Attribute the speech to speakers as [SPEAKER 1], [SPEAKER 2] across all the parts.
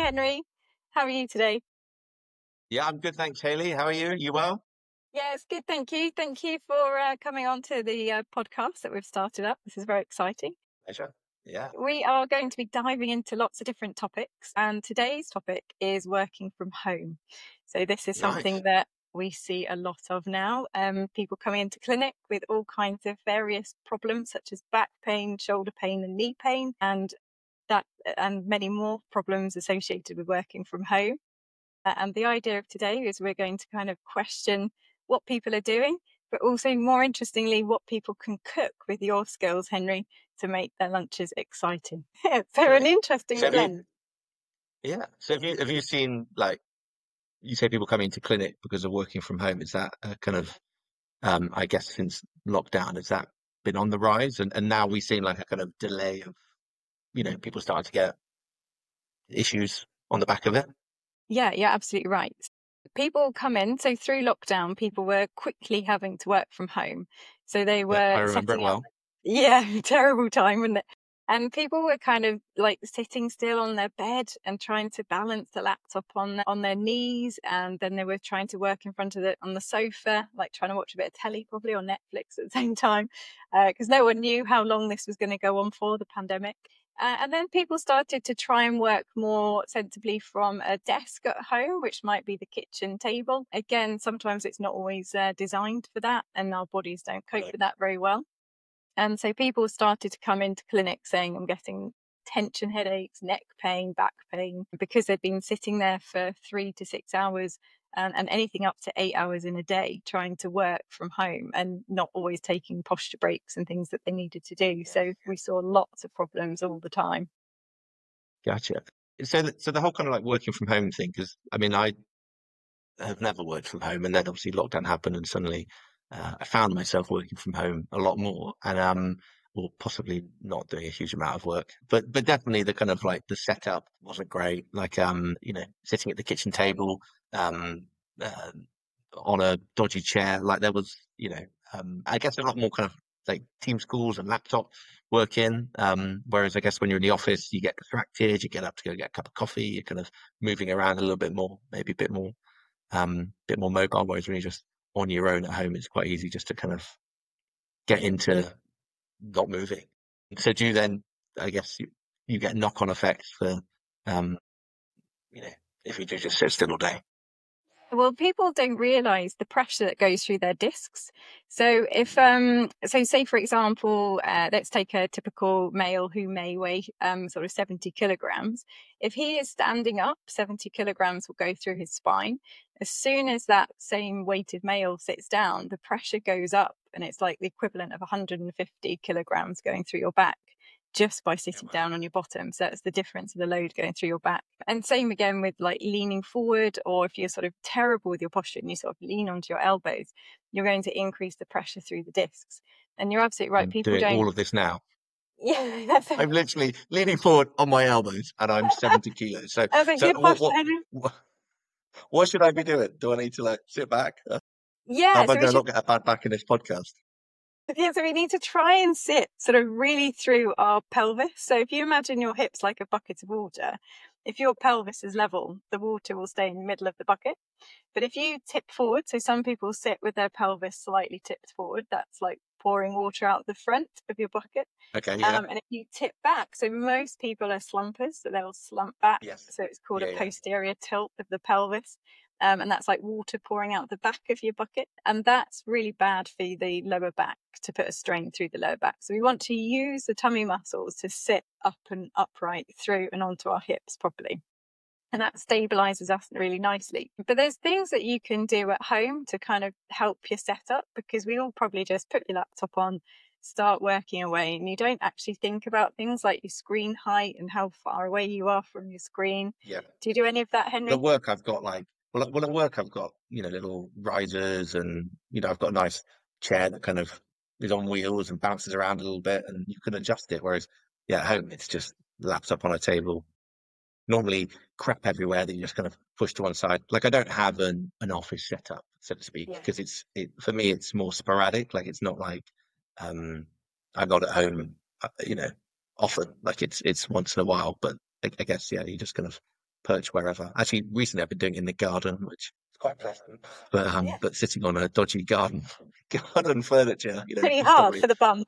[SPEAKER 1] Henry. How are you today?
[SPEAKER 2] Yeah, I'm good, thanks, Hayley. How are you? You well?
[SPEAKER 1] Yes, good. Thank you. Thank you for coming on to the podcast that we've started up. This is very exciting.
[SPEAKER 2] Pleasure. Yeah.
[SPEAKER 1] We are going to be diving into lots of different topics, and today's topic is working from home. So this is something
[SPEAKER 2] Nice.
[SPEAKER 1] that we see a lot of now. People coming into clinic with all kinds of various problems, such as back pain, shoulder pain, and knee pain, and many more problems associated with working from home. And the idea of today is we're going to kind of question what people are doing, but also more interestingly, what people can cook with your skills, Henry, to make their lunches exciting. So an interesting
[SPEAKER 2] So
[SPEAKER 1] blend.
[SPEAKER 2] so have you seen, like, you say people coming into clinic because of working from home? Is that kind of I guess since lockdown, has that been on the rise? And now we've seen like a kind of delay of, people starting to get issues on the back of it.
[SPEAKER 1] Yeah, you're absolutely right. People come in, so through lockdown, people were quickly having to work from home. So they
[SPEAKER 2] Yeah, I
[SPEAKER 1] were
[SPEAKER 2] remember it
[SPEAKER 1] setting up,
[SPEAKER 2] well.
[SPEAKER 1] yeah, terrible time, wasn't it? And people were kind of like sitting still on their bed and trying to balance the laptop on their knees, and then they were trying to work in front of on the sofa, like trying to watch a bit of telly, probably, or Netflix at the same time, because no one knew how long this was going to go on for, the pandemic. And then people started to try and work more sensibly from a desk at home, which might be the kitchen table. Again, sometimes it's not always designed for that, and our bodies don't cope with that very well. And so people started to come into clinic saying, I'm getting tension headaches, neck pain, back pain, because they'd been sitting there for 3 to 6 hours and anything up to 8 hours in a day trying to work from home and not always taking posture breaks and things that they needed to do. So we saw lots of problems all the time.
[SPEAKER 2] Gotcha. So the whole kind of like working from home thing, because I mean, I have never worked from home, and then obviously lockdown happened, and suddenly I found myself working from home a lot more, and or possibly not doing a huge amount of work, but definitely the kind of like the setup wasn't great. Like sitting at the kitchen table, um, uh, on a dodgy chair, like there was, I guess a lot more kind of like team schools and laptop working. Whereas I guess when you're in the office, you get distracted, you get up to go get a cup of coffee, you're kind of moving around a little bit more, maybe a bit more mobile, whereas when you're just on your own at home, it's quite easy just to kind of get into not moving. So do you then, I guess you get knock-on effects for, um, you know, if you do just sit still all day.
[SPEAKER 1] Well, people don't realize the pressure that goes through their discs. So if so say for example, let's take a typical male who may weigh sort of 70 kilograms. If he is standing up, 70 kilograms will go through his spine. As soon as that same weighted male sits down, the pressure goes up, and it's like the equivalent of 150 kilograms going through your back just by sitting down on your bottom. So that's the difference of the load going through your back. And same again with like leaning forward, or if you're sort of terrible with your posture and you sort of lean onto your elbows, you're going to increase the pressure through the discs. And you're absolutely right.
[SPEAKER 2] I'm
[SPEAKER 1] People
[SPEAKER 2] doing
[SPEAKER 1] don't.
[SPEAKER 2] all of this now.
[SPEAKER 1] Yeah, that's
[SPEAKER 2] I'm literally leaning forward on my elbows, and I'm 70 kilos. So,
[SPEAKER 1] a
[SPEAKER 2] so
[SPEAKER 1] good posture.
[SPEAKER 2] what, what should I be doing? Do I need to like sit back? How
[SPEAKER 1] Yeah,
[SPEAKER 2] am I
[SPEAKER 1] so we
[SPEAKER 2] going to
[SPEAKER 1] should.
[SPEAKER 2] not get a bad back in this podcast?
[SPEAKER 1] Yeah, so we need to try and sit sort of really through our pelvis. So if you imagine your hips like a bucket of water, if your pelvis is level, the water will stay in the middle of the bucket. But if you tip forward, so some people sit with their pelvis slightly tipped forward, that's like pouring water out the front of your bucket.
[SPEAKER 2] Okay, yeah.
[SPEAKER 1] And if you tip back, so most people are slumpers, so they'll slump back.
[SPEAKER 2] Yes.
[SPEAKER 1] So it's called a
[SPEAKER 2] Yeah.
[SPEAKER 1] posterior tilt of the pelvis. And that's like water pouring out the back of your bucket. And that's really bad for the lower back, to put a strain through the lower back. So we want to use the tummy muscles to sit up and upright through and onto our hips properly. And that stabilizes us really nicely. But there's things that you can do at home to kind of help your setup, because we all probably just put your laptop on, start working away, and you don't actually think about things like your screen height and how far away you are from your screen.
[SPEAKER 2] Yeah.
[SPEAKER 1] Do you do any of that,
[SPEAKER 2] At
[SPEAKER 1] Henry?
[SPEAKER 2] work, I've got like, well, at work, I've got, little risers, and, I've got a nice chair that kind of is on wheels and bounces around a little bit, and you can adjust it. Whereas, yeah, at home, it's just laptop on a table, normally crap everywhere that you just kind of push to one side. Like I don't have an office setup, so to speak,
[SPEAKER 1] Yeah.
[SPEAKER 2] because for me, it's more sporadic. Like it's not like, um, I'm not at home, often. Like it's once in a while, but I guess, yeah, you just kind of perch wherever. Actually, recently I've been doing it in the garden, which is quite pleasant.
[SPEAKER 1] Yeah.
[SPEAKER 2] But sitting on a dodgy garden furniture,
[SPEAKER 1] Pretty
[SPEAKER 2] is
[SPEAKER 1] hard
[SPEAKER 2] probably
[SPEAKER 1] for the bum.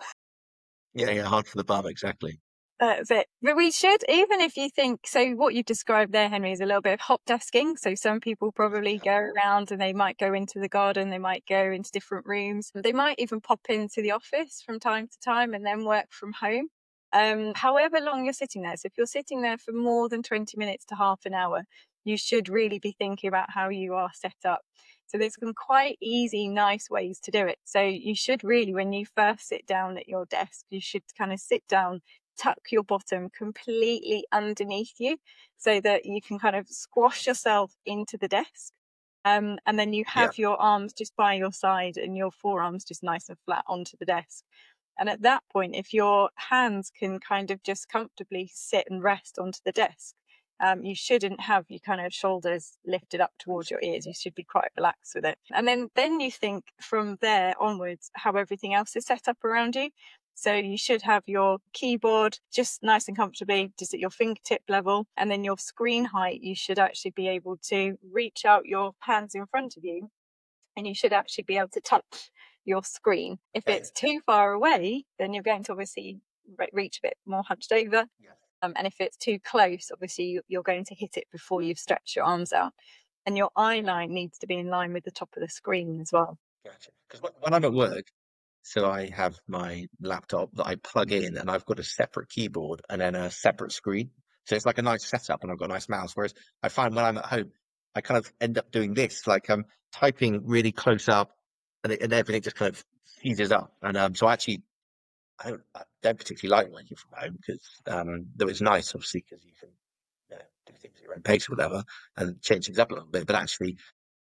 [SPEAKER 2] hard for the bum, exactly.
[SPEAKER 1] That's it. But we should, even if you think, so what you've described there, Henry, is a little bit of hot desking. So some people probably go around and they might go into the garden, they might go into different rooms. They might even pop into the office from time to time and then work from home. However long you're sitting there. So if you're sitting there for more than 20 minutes to half an hour, you should really be thinking about how you are set up. So there's some quite easy, nice ways to do it. So you should really, when you first sit down at your desk, you should kind of sit down, tuck your bottom completely underneath you so that you can kind of squash yourself into the desk. And then you
[SPEAKER 2] Yeah.
[SPEAKER 1] have your arms just by your side and your forearms just nice and flat onto the desk. And at that point, if your hands can kind of just comfortably sit and rest onto the desk, you shouldn't have your kind of shoulders lifted up towards your ears. You should be quite relaxed with it. And then you think from there onwards how everything else is set up around you. So you should have your keyboard just nice and comfortably just at your fingertip level. And then your screen height, you should actually be able to reach out your hands in front of you and you should actually be able to touch your screen. If it's too far away, then you're going to obviously reach a bit more hunched over. And if it's too close, obviously you're going to hit it before you've stretched your arms out. And your eye line needs to be in line with the top of the screen as well.
[SPEAKER 2] Gotcha. Because when I'm at work, so I have my laptop that I plug in, and I've got a separate keyboard and then a separate screen. So it's like a nice setup, and I've got a nice mouse. Whereas I find when I'm at home, I kind of end up doing this, like I'm typing really close up, and everything just kind of seizes up. And so actually, I don't particularly like working from home because though it's nice, obviously, because you can do things at your own pace or whatever, and change things up a little bit. But actually,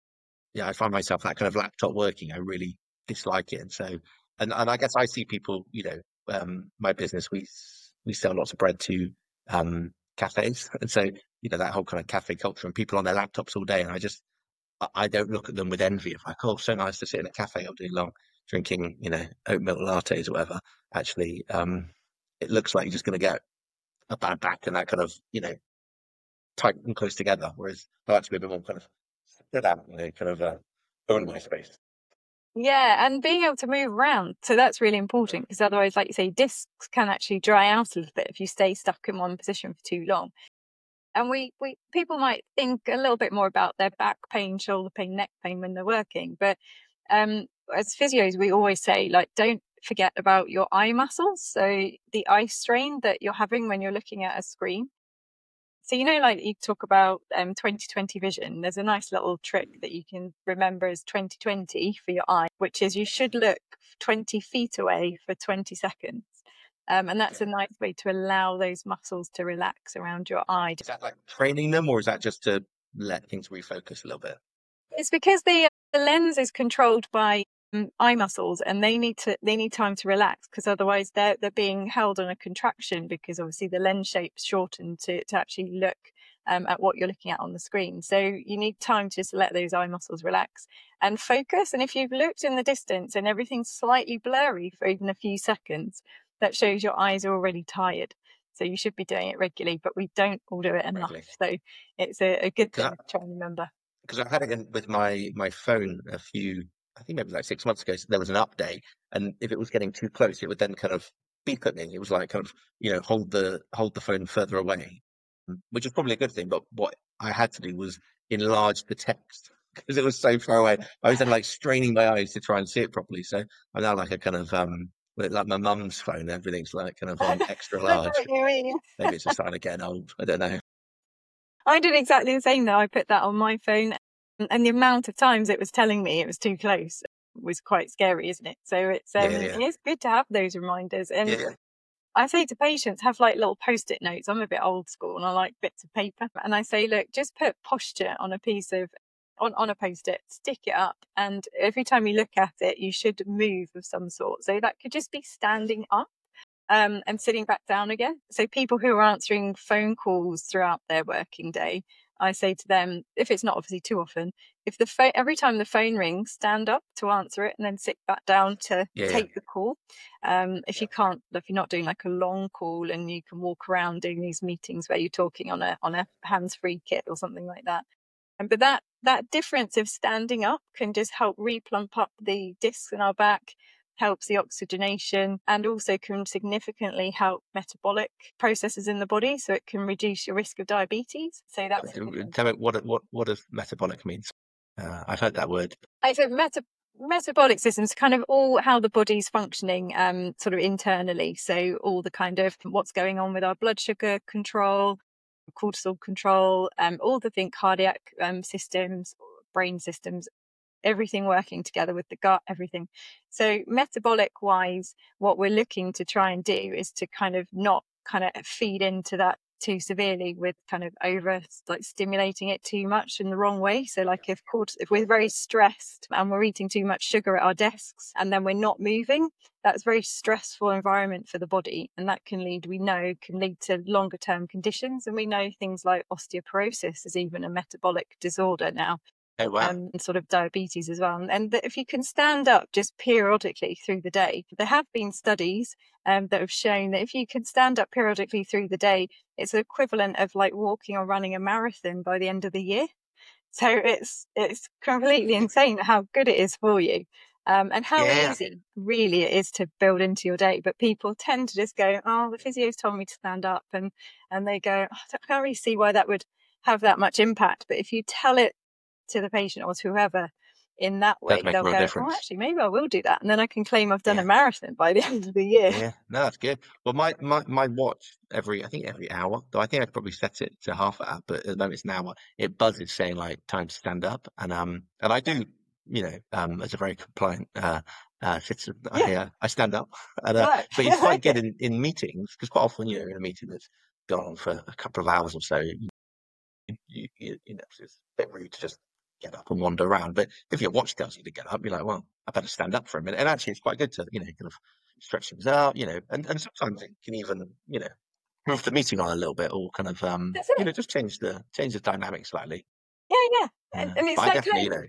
[SPEAKER 2] I find myself that kind of laptop working. I really dislike it, and so and I guess I see people. My business, we sell lots of bread to cafes, and so that whole kind of cafe culture and people on their laptops all day, and I don't look at them with envy of like, oh, so nice to sit in a cafe all day long drinking oat milk lattes or whatever. Actually, it looks like you're just going to get a bad back and that kind of tight and close together. Whereas I like to be a bit more kind of sit down, kind of own my space.
[SPEAKER 1] Yeah, and being able to move around. So that's really important because otherwise, like you say, discs can actually dry out a little bit if you stay stuck in one position for too long. And we people might think a little bit more about their back pain, shoulder pain, neck pain when they're working. But as physios, we always say, like, don't forget about your eye muscles. So the eye strain that you're having when you're looking at a screen. So, like you talk about 20/20 vision, there's a nice little trick that you can remember as 20/20 for your eye, which is you should look 20 feet away for 20 seconds. And that's a nice way to allow those muscles to relax around your eye.
[SPEAKER 2] Is that like training them, or is that just to let things refocus a little bit?
[SPEAKER 1] It's because the lens is controlled by eye muscles, and they need time to relax because otherwise they're being held on a contraction because obviously the lens shape's shortened to actually look at what you're looking at on the screen. So you need time to just let those eye muscles relax and focus. And if you've looked in the distance and everything's slightly blurry for even a few seconds, that shows your eyes are already tired. So you should be doing it regularly, but we don't all do it enough. So it's a good thing to try and remember.
[SPEAKER 2] Because I had it with my phone I think maybe like 6 months ago. So there was an update, and if it was getting too close, it would then kind of beep at me. It was like kind of hold the phone further away, which is probably a good thing. But what I had to do was enlarge the text because it was so far away. I was then like straining my eyes to try and see it properly. So I'm now like a kind of like my mum's phone. Everything's like kind of on extra large.
[SPEAKER 1] I know what you mean.
[SPEAKER 2] Maybe it's a sign of getting old. I don't know.
[SPEAKER 1] I did exactly the same though. I put that on my phone, and the amount of times it was telling me it was too close was quite scary, isn't it? So it's good to have those reminders. And I say to patients, have like little post-it notes. I'm a bit old school and I like bits of paper. And I say, look, just put posture on a piece of on a post-it, stick it up, and every time you look at it, you should move of some sort. So that could just be standing up. And sitting back down again. So people who are answering phone calls throughout their working day, I say to them, if it's not obviously too often, if every time the phone rings, stand up to answer it and then sit back down to take the call. If you can't, if you're not doing like a long call and you can walk around doing these meetings where you're talking on a hands-free kit or something like that. But that difference of standing up can just help replump up the discs in our back, helps the oxygenation, and also can significantly help metabolic processes in the body. So it can reduce your risk of diabetes. So that's
[SPEAKER 2] Tell me what does metabolic means? I've heard that word.
[SPEAKER 1] So metabolic systems, kind of all how the body's functioning sort of internally. So all the kind of what's going on with our blood sugar control, cortisol control, all the cardiac systems, brain systems, everything working together with the gut, everything. So metabolic wise, what we're looking to try and do is to kind of not kind of feed into that too severely with kind of over stimulating it too much in the wrong way. So like if we're very stressed and we're eating too much sugar at our desks and then we're not moving, that's a very stressful environment for the body, and that can lead to longer term conditions. And we know things like osteoporosis is even a metabolic disorder now.
[SPEAKER 2] Oh, wow.
[SPEAKER 1] And sort of diabetes as well. And that if you can stand up just periodically through the day, there have been studies that have shown that if you can stand up periodically through the day, it's equivalent of like walking or running a marathon by the end of the year. So it's completely insane how good it is for you. And how easy really it is to build into your day. But people tend to just go, oh, the physio's told me to stand up. And they go, oh, I can't really see why that would have that much impact. But if you tell it to the patient or to whoever in that way, they'll go, oh, actually, maybe I will do that. And then I can claim I've done a marathon by the end of the year.
[SPEAKER 2] Yeah, no, that's good. Well, my watch every hour, though I think I'd probably set it to half an hour, but at the moment it's an hour, it buzzes saying like time to stand up. And I do, as a very compliant citizen, I stand up. And, but it's quite good in meetings, because quite often, in a meeting that's gone on for a couple of hours or so, it's a bit rude to just get up and wander around. But if your watch tells you to get up, you're like, well, I better stand up for a minute. And actually, it's quite good to, kind of stretch things out, and sometimes it can even, move the meeting on a little bit, or kind of, just change the dynamic slightly.
[SPEAKER 1] Yeah. And it's like,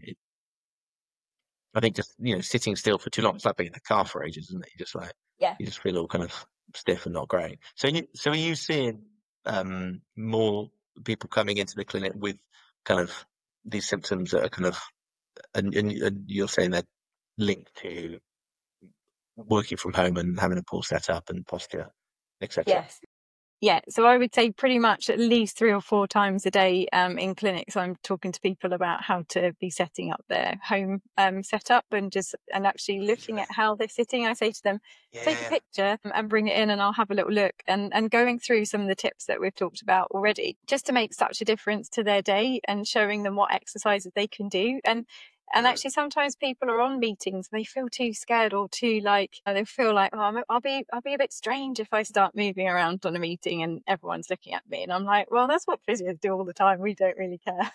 [SPEAKER 2] I think just, sitting still for too long, it's like being in the car for ages, isn't it? You just like, you just feel all kind of stiff and not great. So are you seeing more people coming into the clinic with kind of these symptoms that are kind of, and you're saying they're linked to working from home and having a poor setup and posture, etc.?
[SPEAKER 1] Yes. Yeah, so I would say pretty much at least 3 or 4 times a day in clinics, I'm talking to people about how to be setting up their home setup and actually looking at how they're sitting. I say to them, take a picture and bring it in and I'll have a little look, and going through some of the tips that we've talked about already, just to make such a difference to their day and showing them what exercises they can do. And actually, sometimes people are on meetings and they feel too scared or too they feel like, oh, I'll be a bit strange if I start moving around on a meeting and everyone's looking at me. And I'm like, well, that's what physios do all the time. We don't really care.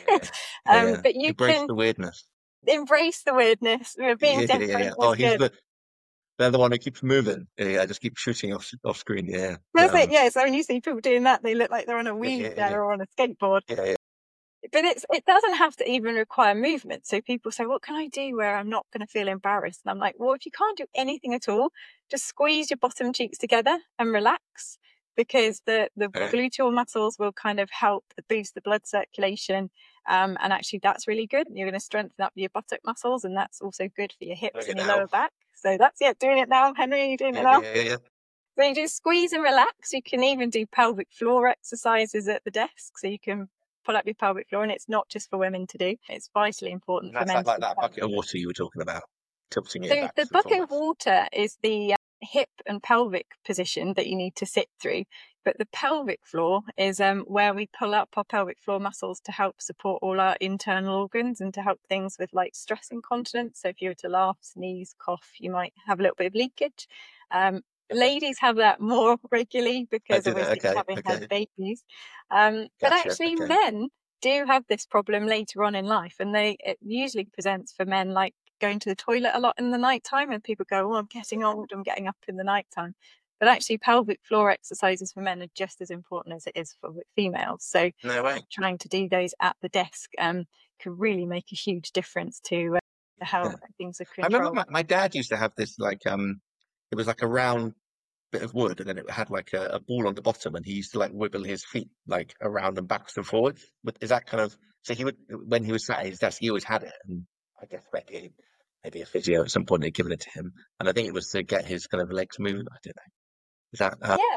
[SPEAKER 1] But you
[SPEAKER 2] embrace the weirdness.
[SPEAKER 1] Embrace the weirdness. Being different.
[SPEAKER 2] Oh, they're the one who keeps moving. Yeah, just keep shooting off screen. Yeah.
[SPEAKER 1] That's it. Yeah. So when you see people doing that, they look like they're on a wheelchair or on a skateboard.
[SPEAKER 2] Yeah.
[SPEAKER 1] But it doesn't have to even require movement. So people say, what can I do where I'm not going to feel embarrassed? And I'm like, well, if you can't do anything at all, just squeeze your bottom cheeks together and relax, because the gluteal muscles will kind of help boost the blood circulation. And actually, that's really good. You're going to strengthen up your buttock muscles, and that's also good for your hips and your lower back. So that's, doing it now. Henry, are you doing it now?
[SPEAKER 2] Yeah.
[SPEAKER 1] So you just squeeze and relax. You can even do pelvic floor exercises at the desk. So you can pull up your pelvic floor, and it's not just for women to do. It's vitally important for men.
[SPEAKER 2] Like that bucket of water you were talking about, tilting it back.
[SPEAKER 1] So the bucket of water is the hip and pelvic position that you need to sit through. But the pelvic floor is where we pull up our pelvic floor muscles to help support all our internal organs and to help things with like stress incontinence. So if you were to laugh, sneeze, cough, you might have a little bit of leakage. Ladies have that more regularly because obviously having had babies. But actually men do have this problem later on in life, and it usually presents for men like going to the toilet a lot in the nighttime, and people go, oh, I'm getting old, I'm getting up in the nighttime. But actually, pelvic floor exercises for men are just as important as it is for females. So
[SPEAKER 2] No way.
[SPEAKER 1] trying to do those at the desk could really make a huge difference to how
[SPEAKER 2] Yeah.
[SPEAKER 1] things are
[SPEAKER 2] I remember
[SPEAKER 1] controlled.
[SPEAKER 2] my dad used to have this like it was like a round bit of wood, and then it had like a ball on the bottom, and he used to like wiggle his feet like around and backwards and forwards. But is that kind of so? He would, when he was sat at his desk, he always had it, and I guess maybe a physio at some point had given it to him, and I think it was to get his kind of legs moving. I don't know. Is that
[SPEAKER 1] Yeah,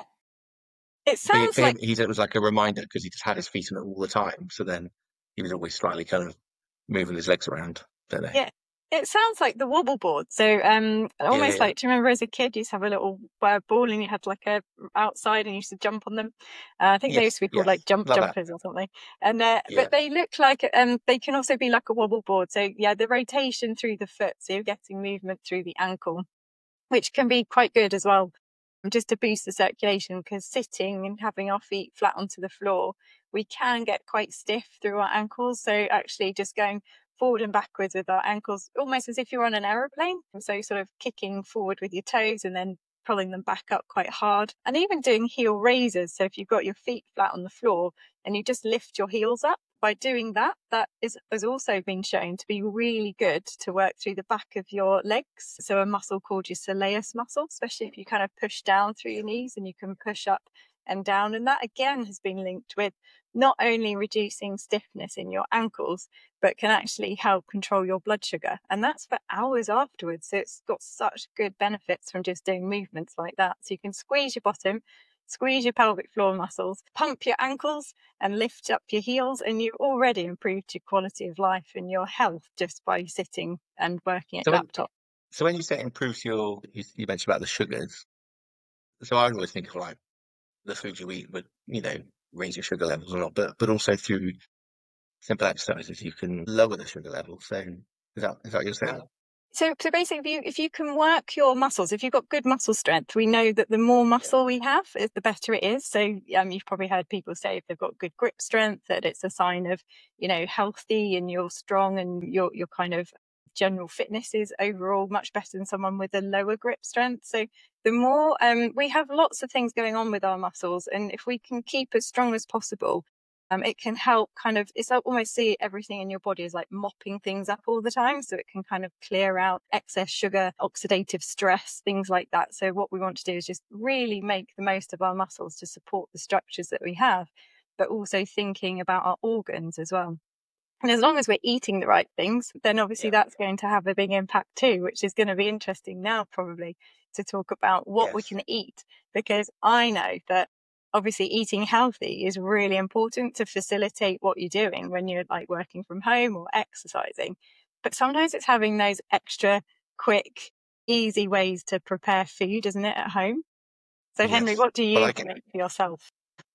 [SPEAKER 1] it
[SPEAKER 2] but
[SPEAKER 1] sounds
[SPEAKER 2] for
[SPEAKER 1] like
[SPEAKER 2] him, it was like a reminder because he just had his feet on it all the time. So then he was always slightly kind of moving his legs around. Don't know.
[SPEAKER 1] yeah. It sounds like the wobble board. So
[SPEAKER 2] Yeah,
[SPEAKER 1] almost
[SPEAKER 2] yeah,
[SPEAKER 1] like, do you remember as a kid you used to have a little ball and you had like a outside and you used to jump on them? I think they used
[SPEAKER 2] yes,
[SPEAKER 1] to be called
[SPEAKER 2] yes,
[SPEAKER 1] like jump
[SPEAKER 2] love that.
[SPEAKER 1] jumpers or something. And
[SPEAKER 2] Yeah,
[SPEAKER 1] but they look like they can also be like a wobble board. So yeah, the rotation through the foot, so you're getting movement through the ankle, which can be quite good as well, just to boost the circulation, because sitting and having our feet flat onto the floor, we can get quite stiff through our ankles. So actually just going forward and backwards with our ankles, almost as if you're on an aeroplane. So sort of kicking forward with your toes and then pulling them back up quite hard. And even doing heel raises. So if you've got your feet flat on the floor and you just lift your heels up, by doing that, has also been shown to be really good to work through the back of your legs. So a muscle called your soleus muscle, especially if you kind of push down through your knees and you can push up and down. And that again has been linked with not only reducing stiffness in your ankles, but can actually help control your blood sugar. And that's for hours afterwards. So it's got such good benefits from just doing movements like that. So you can squeeze your bottom, squeeze your pelvic floor muscles, pump your ankles, and lift up your heels, and you've already improved your quality of life and your health just by sitting and working at
[SPEAKER 2] So
[SPEAKER 1] your
[SPEAKER 2] when
[SPEAKER 1] laptop.
[SPEAKER 2] so when you say it improves you mentioned about the sugars. So I always think of like the food you eat would, raise your sugar levels a lot, but also through simple exercises you can lower the sugar level. So is that what you're saying?
[SPEAKER 1] So basically, if you can work your muscles, if you've got good muscle strength, we know that the more
[SPEAKER 2] Yeah.
[SPEAKER 1] muscle we have, the better it is. So you've probably heard people say if they've got good grip strength, that it's a sign of, healthy and you're strong and your kind of general fitness is overall much better than someone with a lower grip strength. So the more we have lots of things going on with our muscles, and if we can keep as strong as possible, it can help kind of, it's like almost see everything in your body as like mopping things up all the time. So it can kind of clear out excess sugar, oxidative stress, things like that. So what we want to do is just really make the most of our muscles to support the structures that we have, but also thinking about our organs as well. And as long as we're eating the right things, then obviously
[SPEAKER 2] Yeah.
[SPEAKER 1] that's going to have a big impact too, which is going to be interesting now probably to talk about what we
[SPEAKER 2] Yes.
[SPEAKER 1] can eat, because I know that obviously eating healthy is really important to facilitate what you're doing when you're like working from home or exercising. But sometimes it's having those extra quick, easy ways to prepare food, isn't it, at home? So Henry,
[SPEAKER 2] Yes.
[SPEAKER 1] what do
[SPEAKER 2] Well,
[SPEAKER 1] you make for yourself?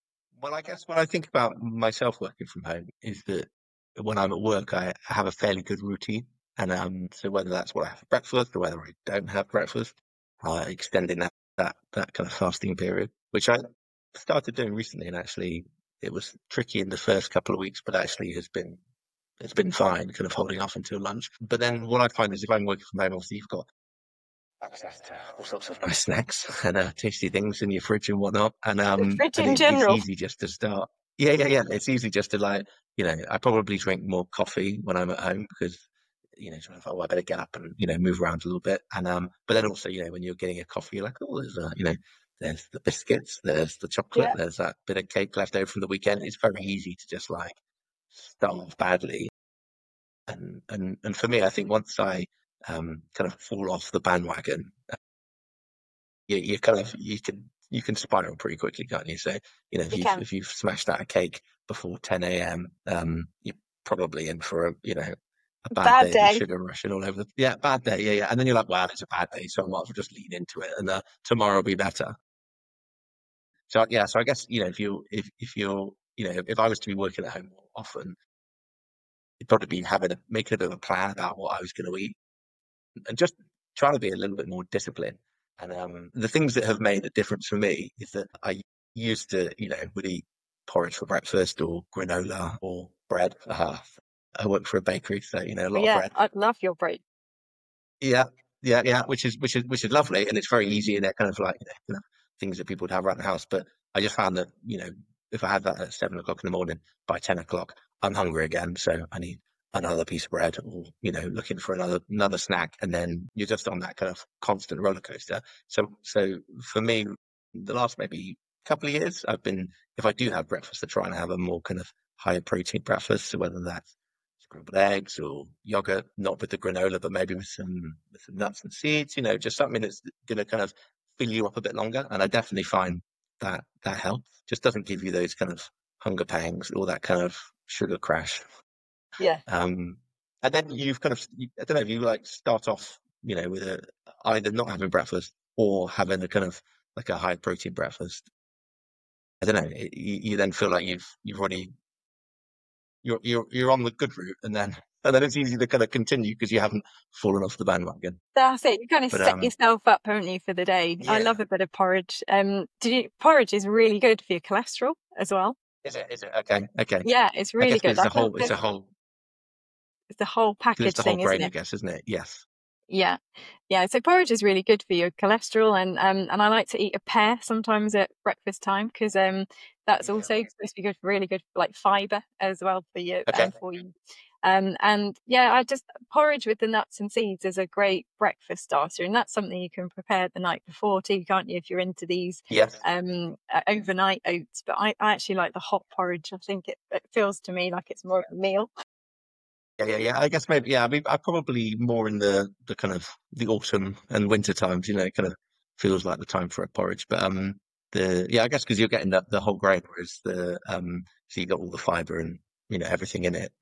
[SPEAKER 2] I guess when I think about myself working from home is that when I'm at work, I have a fairly good routine. And so whether that's what I have for breakfast or whether I don't have breakfast, extending that kind of fasting period, which I started doing recently, and actually it was tricky in the first couple of weeks, but actually it's been fine, kind of holding off until lunch. But then what I find is if I'm working from home, obviously you've got access to all sorts of nice snacks and tasty things in your fridge and whatnot.
[SPEAKER 1] The fridge
[SPEAKER 2] And
[SPEAKER 1] in
[SPEAKER 2] it's
[SPEAKER 1] general.
[SPEAKER 2] easy just to start. Yeah, yeah, yeah. It's easy just to like, I probably drink more coffee when I'm at home because, sort of, oh, I better get up and, move around a little bit. And, but then also, when you're getting a coffee, you're like, oh, there's the biscuits, there's the chocolate,
[SPEAKER 1] Yeah.
[SPEAKER 2] there's that bit of cake left over from the weekend. It's very easy to just like start off badly. And for me, I think once I, kind of fall off the bandwagon, you kind of you can spiral pretty quickly, can't you? So if
[SPEAKER 1] You can.
[SPEAKER 2] you've smashed out a cake before 10 a.m., you're probably in for a bad
[SPEAKER 1] Bad
[SPEAKER 2] day of your
[SPEAKER 1] day.
[SPEAKER 2] sugar rushing all over. Bad day, yeah, yeah. And then you're like, wow, it's a bad day, so I might as well just lean into it, and tomorrow will be better. So yeah, so I guess if you're if I was to be working at home more often, it'd probably be making a bit of a plan about what I was going to eat and just trying to be a little bit more disciplined. And the things that have made a difference for me is that I used to, would eat porridge for breakfast or granola or bread. I work for a bakery, so a
[SPEAKER 1] Oh,
[SPEAKER 2] lot of
[SPEAKER 1] yeah,
[SPEAKER 2] bread.
[SPEAKER 1] I love your break.
[SPEAKER 2] Yeah, yeah, yeah, which is lovely, and it's very easy, and it kind of like kind of things that people would have around the house. But I just found that, if I had that at 7 o'clock in the morning, by 10 o'clock, I'm hungry again. So I need another piece of bread, or, looking for another snack. And then you're just on that kind of constant roller coaster. So for me, the last maybe couple of years, if I do have breakfast, I try and have a more kind of higher protein breakfast. So whether that's scrambled eggs or yogurt, not with the granola, but maybe with some nuts and seeds, just something that's going to kind of fill you up a bit longer. And I definitely find that helps. Just doesn't give you those kind of hunger pangs or that kind of sugar crash.
[SPEAKER 1] Yeah.
[SPEAKER 2] And then you've kind of, I don't know, if you like start off, with either not having breakfast or having a kind of like a high protein breakfast. I don't know. You then feel like you've already you're on the good route, and then it's easy to kind of continue because you haven't fallen off the bandwagon.
[SPEAKER 1] That's it. You kind of
[SPEAKER 2] But
[SPEAKER 1] set yourself up, haven't you, for the day?
[SPEAKER 2] yeah.
[SPEAKER 1] I love a bit of porridge. Porridge is really good for your cholesterol as well.
[SPEAKER 2] Is it? Okay.
[SPEAKER 1] Yeah, it's
[SPEAKER 2] I
[SPEAKER 1] really
[SPEAKER 2] guess
[SPEAKER 1] good.
[SPEAKER 2] it's the whole
[SPEAKER 1] package thing,
[SPEAKER 2] grain,
[SPEAKER 1] isn't
[SPEAKER 2] I
[SPEAKER 1] it?
[SPEAKER 2] guess, isn't it? Yes.
[SPEAKER 1] Yeah. So porridge is really good for your cholesterol, and I like to eat a pear sometimes at breakfast time, because that's also supposed to be good, really good, like fiber as well for you.
[SPEAKER 2] Okay.
[SPEAKER 1] Porridge with the nuts and seeds is a great breakfast starter, and that's something you can prepare the night before too, can't you? If you're into these
[SPEAKER 2] Yes.
[SPEAKER 1] overnight oats, but I actually like the hot porridge. I think it feels to me like it's more of a meal.
[SPEAKER 2] Yeah. I guess maybe, I mean, I'm probably more in the kind of the autumn and winter times, it kind of feels like the time for a porridge. But I guess because you're getting the whole grain, whereas so you got all the fiber and, everything in it.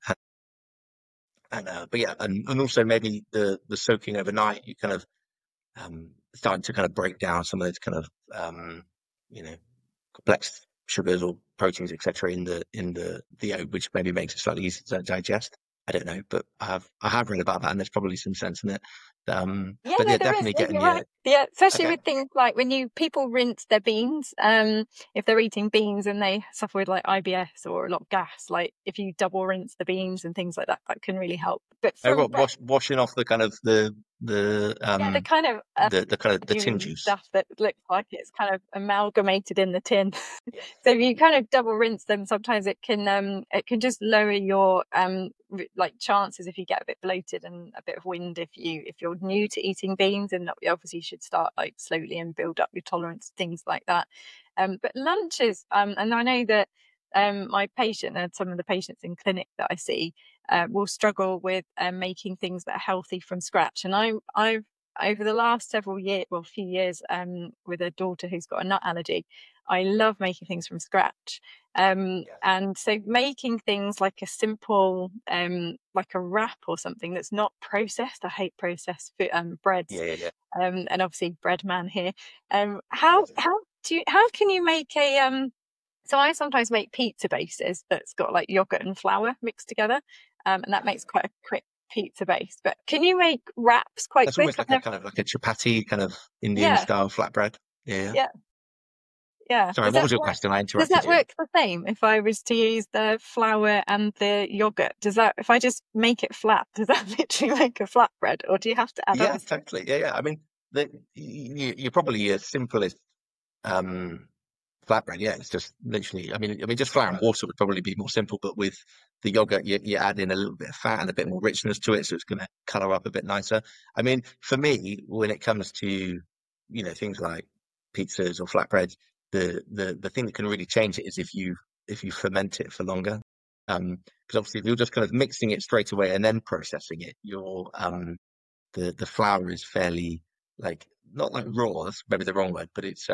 [SPEAKER 2] And also maybe the soaking overnight, you kind of starting to kind of break down some of those kind of complex sugars or proteins, etc., in the oat, which maybe makes it slightly easier to digest. I don't know, but I have read about that, and there's probably some sense in it. Definitely getting
[SPEAKER 1] you're right. Yeah, especially
[SPEAKER 2] Okay.
[SPEAKER 1] with things like when people rinse their beans, if they're eating beans and they suffer with like IBS or a lot of gas, like if you double rinse the beans and things like that, that can really help. But
[SPEAKER 2] washing off the kind of the
[SPEAKER 1] kind of
[SPEAKER 2] the tin juice
[SPEAKER 1] stuff that looks like it's kind of amalgamated in the tin.
[SPEAKER 2] Yes.
[SPEAKER 1] So if you kind of double rinse them, sometimes it can just lower your like chances if you get a bit bloated and a bit of wind if you're new to eating beans, and obviously you should start like slowly and build up your tolerance, things like that. But lunches, and I know that my patient and some of the patients in clinic that I see will struggle with making things that are healthy from scratch. And I've over the last few years, with a daughter who's got a nut allergy, I love making things from scratch. And so making things like a simple, like a wrap or something that's not processed. I hate processed breads.
[SPEAKER 2] Yeah.
[SPEAKER 1] And obviously bread man here. How can you make a so I sometimes make pizza bases that's got like yogurt and flour mixed together, and that makes quite a quick pizza base. But can you make wraps quite
[SPEAKER 2] That's
[SPEAKER 1] quick?
[SPEAKER 2] almost like a kind of like a chapati, kind of Indian style flatbread. Yeah. Sorry, what was your question? I interrupted you.
[SPEAKER 1] Does that work the same if I was to use the flour and the yogurt? If I just make it flat, does that literally make a flatbread, or do you have to add?
[SPEAKER 2] Yeah, totally. Yeah. I mean, you're probably your simplest flatbread. Yeah, it's just literally. I mean, just flour and water would probably be more simple, but with the yogurt, you add in a little bit of fat and a bit more richness to it, so it's going to color up a bit nicer. I mean, for me, when it comes to things like pizzas or flatbreads, the thing that can really change it is if you ferment it for longer. Because obviously, if you're just kind of mixing it straight away and then processing it, the flour is fairly, like, not like raw. That's maybe the wrong word, but it's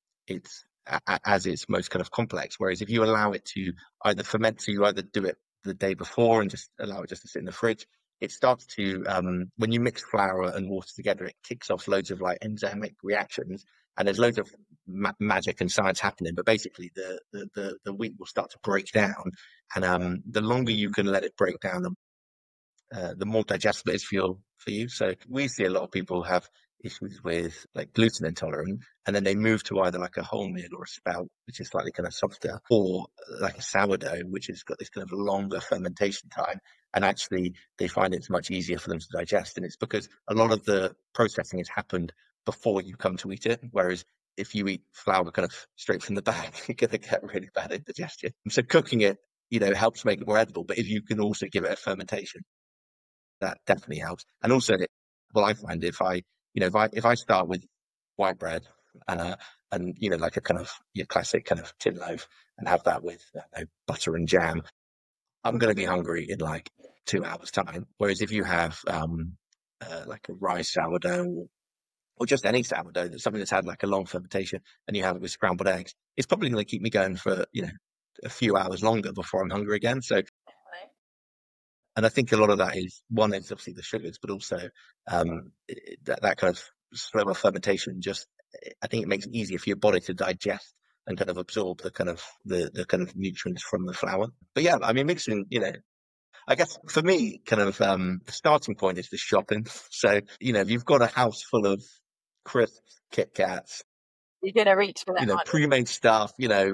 [SPEAKER 2] as its most kind of complex. Whereas if you allow it to either ferment, so you either do it the day before and just allow it just to sit in the fridge, it starts to when you mix flour and water together, it kicks off loads of like enzymic reactions, and there's loads of magic and science happening. But basically, the wheat will start to break down, and the longer you can let it break down, the more digestible it is for you. So we see a lot of people have issues with like gluten intolerant, and then they move to either like a wholemeal or a spout, which is slightly kind of softer, or like a sourdough, which has got this kind of longer fermentation time. And actually, they find it's much easier for them to digest, and it's because a lot of the processing has happened before you come to eat it. Whereas if you eat flour kind of straight from the bag, you're going to get really bad indigestion. So cooking it, helps make it more edible. But if you can also give it a fermentation, that definitely helps. And also, I find if I start with white bread and like a kind of your classic kind of tin loaf and have that with butter and jam, I'm going to be hungry in like 2 hours time. Whereas if you have like a rice sourdough or just any sourdough, that's something that's had like a long fermentation, and you have it with scrambled eggs, it's probably going to keep me going for a few hours longer before I'm hungry again. So, and I think a lot of that is obviously the sugars, but also that kind of slower fermentation. I think it makes it easier for your body to digest and kind of absorb the kind of nutrients from the flour. But yeah, I mean, mixing, I guess for me, kind of the starting point is the shopping. So, if you've got a house full of crisps, Kit Kats,
[SPEAKER 1] you're going to reach for that.
[SPEAKER 2] Pre-made stuff,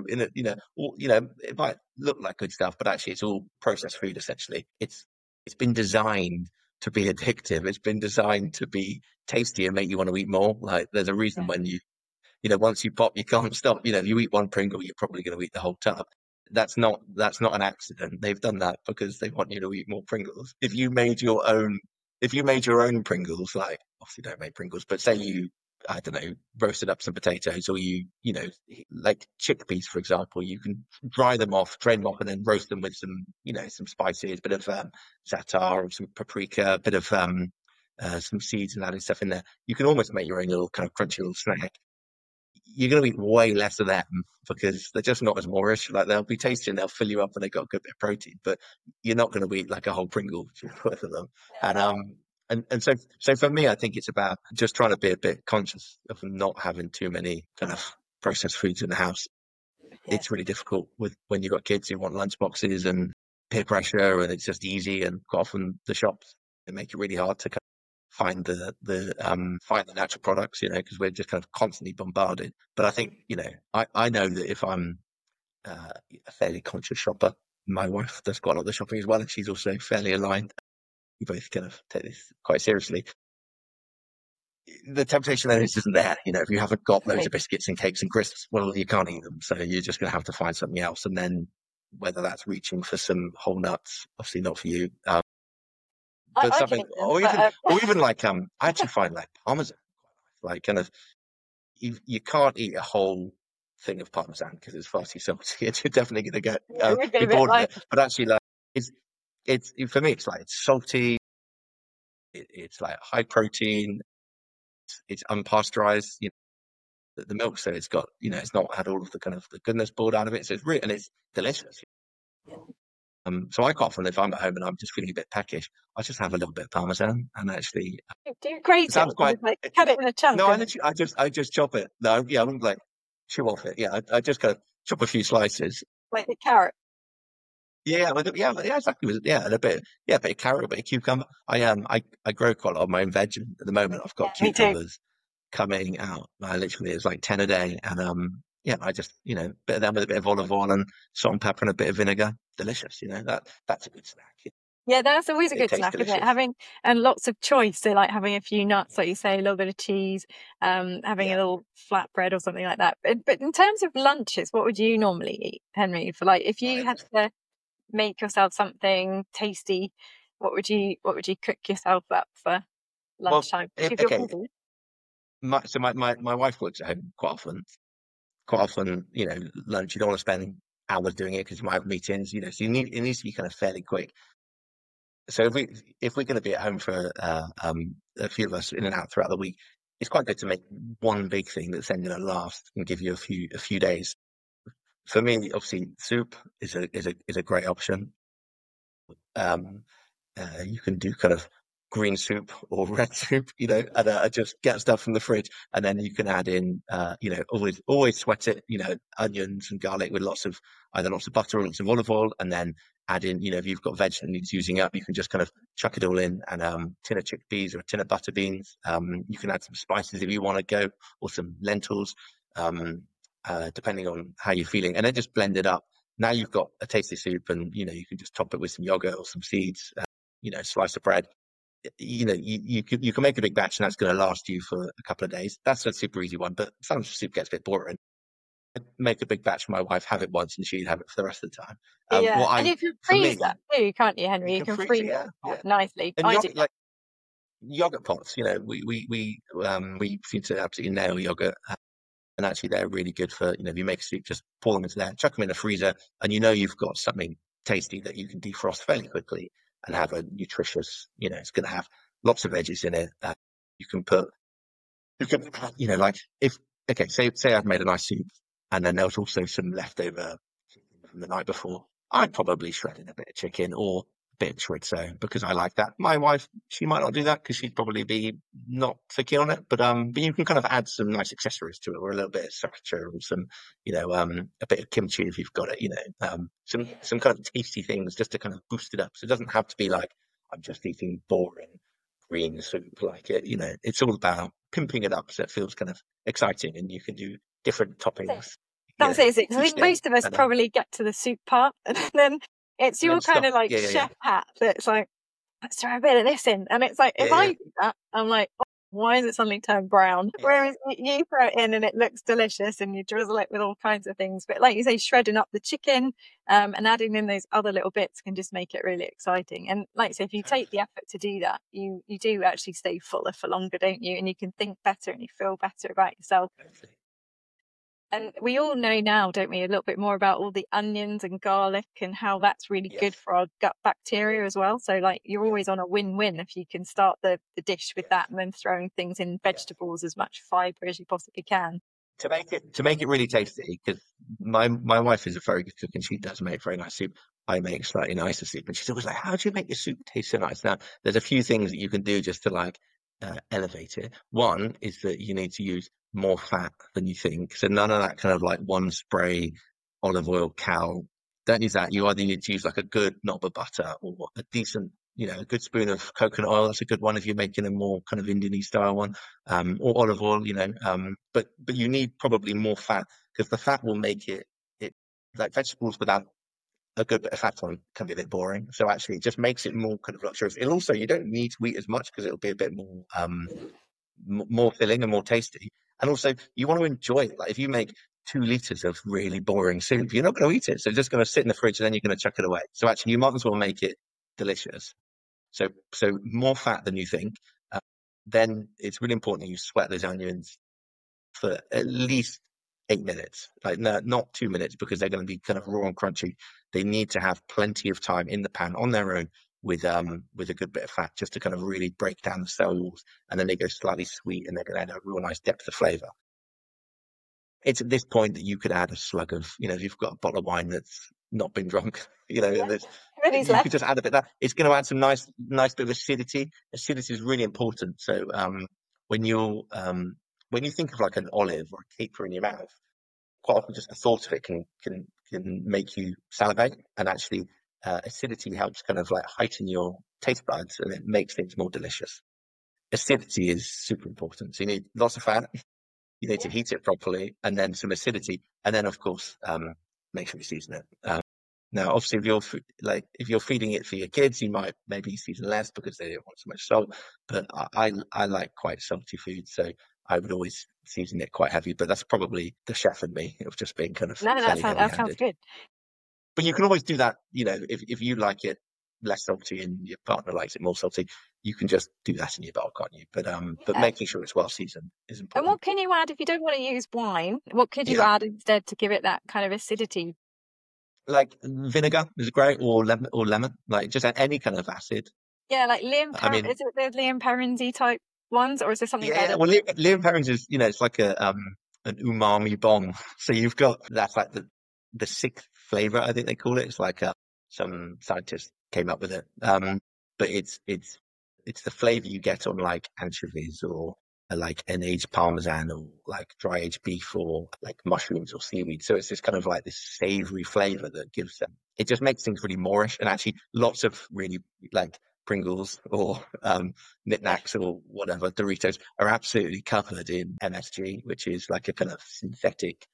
[SPEAKER 2] it might look like good stuff, but actually it's all processed food essentially. It's been designed to be addictive. It's been designed to be tasty and make you want to eat more. Like there's a reason when once you pop, you can't stop. If you eat one Pringle, you're probably going to eat the whole tub. That's not an accident. They've done that because they want you to eat more Pringles. If you made your own Pringles, like obviously don't make Pringles, but say you, I don't know, roasted up some potatoes, or like chickpeas, for example, you can dry them off, drain them off, and then roast them with some, some spices, a bit of za'atar, some paprika, a bit of some seeds and adding stuff in there. You can almost make your own little kind of crunchy little snack. You're going to eat way less of them because they're just not as moreish. Like they'll be tasty and they'll fill you up and they've got a good bit of protein, but you're not going to eat like a whole Pringle worth of them. And so for me, I think it's about just trying to be a bit conscious of not having too many kind of processed foods in the house. Yeah. It's really difficult when you've got kids who want lunch boxes and peer pressure, and it's just easy, and quite often the shops, they make it really hard to kind of find the natural products, because we're just kind of constantly bombarded. But I think, I know that if I'm a fairly conscious shopper, my wife does quite a lot of the shopping as well, and she's also fairly aligned. We both kind of take this quite seriously. The temptation then isn't there. If you haven't got loads of biscuits and cakes and crisps, well, you can't eat them. So you're just going to have to find something else. And then whether that's reaching for some whole nuts, obviously not for you. But something, or even like, I actually find like Parmesan, like kind of, you can't eat a whole thing of Parmesan because it's far too salty. You're definitely going to get bored of it. But actually, like, it's for me, it's like, it's salty. It's like high protein. It's unpasteurized, the milk, so it's got, it's not had all of the kind of the goodness boiled out of it. So it's and it's delicious. So I quite often, if I'm at home and I'm just feeling a bit peckish, I just have a little bit of Parmesan and actually.
[SPEAKER 1] Do you grate it? Sounds quite. Like, cut it in a chunk.
[SPEAKER 2] No, I just chop it. No, yeah, I wouldn't like chew off it. Yeah, I just kind of chop a few slices.
[SPEAKER 1] Like the carrot.
[SPEAKER 2] Yeah, exactly. Yeah, and a bit of carrot, a bit of cucumber. I grow quite a lot of my own veg at the moment. I've got cucumbers coming out. Literally, it's like 10 a day, and I just bit of them with a bit of olive oil and salt and pepper and a bit of vinegar. Delicious, that's a good snack.
[SPEAKER 1] Yeah, that's always a good snack, isn't it? Having lots of choice. So like having a few nuts, like you say, a little bit of cheese, having a little flatbread or something like that. But in terms of lunches, what would you normally eat, Henry? For like, if you had to make yourself something tasty, what would you cook yourself up for lunchtime?
[SPEAKER 2] Well, my wife works at home quite often. Lunch, you don't want to spend hours doing it because you might have meetings. So it needs to be kind of fairly quick. So if we're going to be at home for a few of us in and out throughout the week, it's quite good to make one big thing that's then going to last and give you a few days. For me, obviously, soup is a great option. You can do kind of green soup or red soup, and just get stuff from the fridge, and then you can add in, always sweat it, onions and garlic with either lots of butter or lots of olive oil, and then add in, if you've got veg that needs using up, you can just kind of chuck it all in, and tin of chickpeas or a tin of butter beans. You can add some spices if you want to go, or some lentils, depending on how you're feeling, and then just blend it up. Now you've got a tasty soup, and you can just top it with some yogurt or some seeds, slice of bread. you can make a big batch and that's going to last you for a couple of days. That's a super easy one, but sometimes soup gets a bit boring. I'd make a big batch for my wife, have it once, and she'd have it for the rest of the time.
[SPEAKER 1] Yeah, and you can
[SPEAKER 2] For
[SPEAKER 1] freeze
[SPEAKER 2] me,
[SPEAKER 1] that too, can't you,
[SPEAKER 2] you
[SPEAKER 1] Henry? You
[SPEAKER 2] can
[SPEAKER 1] can
[SPEAKER 2] freeze it,
[SPEAKER 1] freeze
[SPEAKER 2] yeah,
[SPEAKER 1] it
[SPEAKER 2] yeah.
[SPEAKER 1] nicely.
[SPEAKER 2] And
[SPEAKER 1] I do.
[SPEAKER 2] yogurt, like yogurt pots, we seem to absolutely nail yogurt. And actually, they're really good for, if you make a soup, just pour them into there, chuck them in the freezer, and you've got something tasty that you can defrost fairly quickly and have a nutritious, it's going to have lots of veggies in it. Like okay, say I've made a nice soup and then there was also some leftover chicken from the night before. I'd probably shred in a bit of chicken or a bit of chorizo because I like that. My wife, she might not do that because she'd probably be not so keen on it. But you can kind of add some nice accessories to it, or a little bit of sriracha, or some, a bit of kimchi if you've got it. Some kind of tasty things just to kind of boost it up. So it doesn't have to be like I'm just eating boring green soup. Like it's all about pimping it up so it feels kind of exciting, and you can do different toppings.
[SPEAKER 1] That's it, is it? 'Cause I
[SPEAKER 2] Each
[SPEAKER 1] think
[SPEAKER 2] day.
[SPEAKER 1] most of us
[SPEAKER 2] And
[SPEAKER 1] probably get to the soup part, and then it's
[SPEAKER 2] then
[SPEAKER 1] your kind
[SPEAKER 2] stop.
[SPEAKER 1] of like
[SPEAKER 2] Yeah.
[SPEAKER 1] chef hat that's like, let's throw a bit of this in. And it's like, if I do that, I'm like, oh, why is it suddenly turned brown?
[SPEAKER 2] Yeah.
[SPEAKER 1] Whereas you throw it in and it looks delicious and you drizzle it with all kinds of things. But like you say, shredding up the chicken and adding in those other little bits can just make it really exciting. And like you say, if you take the effort to do that, you do actually stay fuller for longer, don't you? And you can think better and you feel better about yourself. And we all know now, don't we, a little bit more about all the onions and garlic and how that's really good
[SPEAKER 2] Yes.
[SPEAKER 1] for our gut bacteria as well. So like you're always on a win-win if you can start the dish with that and then throwing things in vegetables, as much fibre as you possibly can.
[SPEAKER 2] To make it really tasty, because my wife is a very good cook and she does make very nice soup. I make slightly nicer soup, and she's always like, "How do you make your soup taste so nice?" Now, there's a few things that you can do just to like elevate it. One is that you need to use more fat than you think, so none of that kind of like one spray olive oil cow. Don't use that. You either need to use like a good knob of butter or a decent, a good spoon of coconut oil. That's a good one if you're making a more kind of Indian style one, or olive oil. But you need probably more fat because the fat will make it like vegetables without a good bit of fat on can be a bit boring. So actually, it just makes it more kind of luxurious. It'll also, you don't need to eat as much because it'll be a bit more more filling and more tasty. And also, you want to enjoy it. Like if you make 2 liters of really boring soup, you're not going to eat it. So it's just going to sit in the fridge and then you're going to chuck it away. So actually, you might as well make it delicious. So more fat than you think. Then it's really important that you sweat those onions for at least 8 minutes. Like no, not 2 minutes because they're going to be kind of raw and crunchy. They need to have plenty of time in the pan on their own with a good bit of fat just to kind of really break down the cell walls, and then they go slightly sweet and they're going to add a real nice depth of flavor. It's at this point that you could add a slug of, if you've got a bottle of wine that's not been drunk, you could just add a bit of that. It's going to add some nice bit of acidity. Acidity is really important. So when you think of like an olive or a caper in your mouth, quite often just the thought of it can make you salivate, and actually acidity helps kind of like heighten your taste buds and it makes things more delicious. Acidity is super important. So you need lots of fat, you need to heat it properly, and then some acidity, and then of course make sure you season it. Now, obviously, if you're feeding it for your kids, you might maybe season less because they don't want so much salt. But I like quite salty food, so I would always season it quite heavy. But that's probably the chef in me of just being kind of
[SPEAKER 1] No,
[SPEAKER 2] fairly
[SPEAKER 1] that sounds
[SPEAKER 2] heavy-handed.
[SPEAKER 1] good.
[SPEAKER 2] But you can always do that, if you like it less salty and your partner likes it more salty, you can just do that in your bowl, can't you? But making sure it's well seasoned is
[SPEAKER 1] And
[SPEAKER 2] important.
[SPEAKER 1] what can you add if you don't want to use wine? What could you
[SPEAKER 2] Yeah.
[SPEAKER 1] add instead to give it that kind of acidity?
[SPEAKER 2] Like vinegar is great, or lemon, like just any kind of acid.
[SPEAKER 1] Yeah, like
[SPEAKER 2] I mean,
[SPEAKER 1] is it the Liam Perrinsy type ones, or is there something
[SPEAKER 2] yeah.
[SPEAKER 1] better?
[SPEAKER 2] Well, Liam Perrins is, it's like an umami bomb. So you've got that's like the sixth flavor, I think they call it. It's like some scientists came up with it. But it's the flavor you get on like anchovies or like an aged parmesan or like dry aged beef or like mushrooms or seaweed. So it's this kind of like this savory flavor that gives them. It just makes things really moreish, and actually lots of really like Pringles or knickknacks or whatever Doritos are absolutely covered in MSG, which is like a kind of synthetic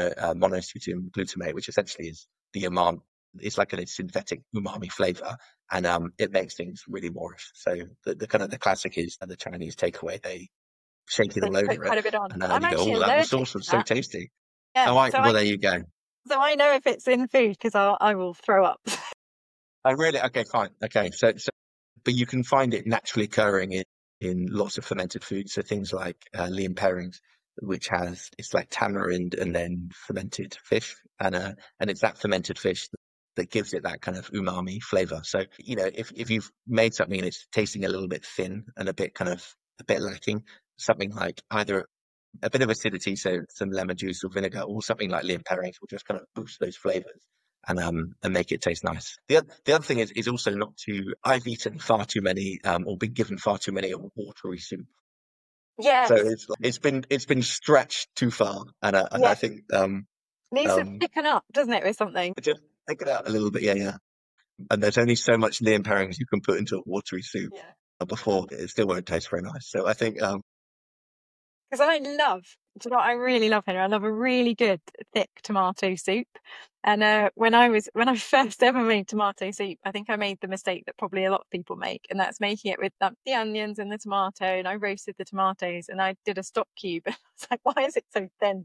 [SPEAKER 2] monosodium glutamate, which essentially is the umami. It's like a synthetic umami flavor, and it makes things really moreish. So the kind of the classic is the Chinese takeaway. They shake it
[SPEAKER 1] They
[SPEAKER 2] all
[SPEAKER 1] put
[SPEAKER 2] over it,
[SPEAKER 1] quite a bit on.
[SPEAKER 2] and
[SPEAKER 1] I'm
[SPEAKER 2] you go,
[SPEAKER 1] actually
[SPEAKER 2] "Oh, that
[SPEAKER 1] allergic
[SPEAKER 2] sauce
[SPEAKER 1] to
[SPEAKER 2] was so
[SPEAKER 1] that.
[SPEAKER 2] tasty."
[SPEAKER 1] Yeah,
[SPEAKER 2] Oh, well, there you go.
[SPEAKER 1] so I know if it's in food because I will throw up.
[SPEAKER 2] I really okay, fine, okay. So, but you can find it naturally occurring in lots of fermented foods. So things like Liam Perrings, which has it's like tamarind and then fermented fish, and it's that fermented fish that gives it that kind of umami flavor. So if you've made something and it's tasting a little bit thin and a bit lacking, something like either a bit of acidity, so some lemon juice or vinegar, or something like Liam Perrings will just kind of boost those flavors and make it taste nice. The other thing is also not to. I've eaten far too many or been given far too many watery soup, so
[SPEAKER 1] Yes,
[SPEAKER 2] it's been stretched too far, and I
[SPEAKER 1] yes.
[SPEAKER 2] think
[SPEAKER 1] Needs to
[SPEAKER 2] um,
[SPEAKER 1] thicken up, doesn't it, with something?
[SPEAKER 2] just take it out a little bit, yeah. And there's only so much Liam Perrings you can put into a watery soup
[SPEAKER 1] Yeah.
[SPEAKER 2] before it still won't taste very nice. So I think
[SPEAKER 1] Because do you know what I really love, Henry? I love a really good thick tomato soup. And when I first ever made tomato soup, I think I made the mistake that probably a lot of people make, and that's making it with the onions and the tomato. And I roasted the tomatoes, and I did a stock cube. And I was like, why is it so thin?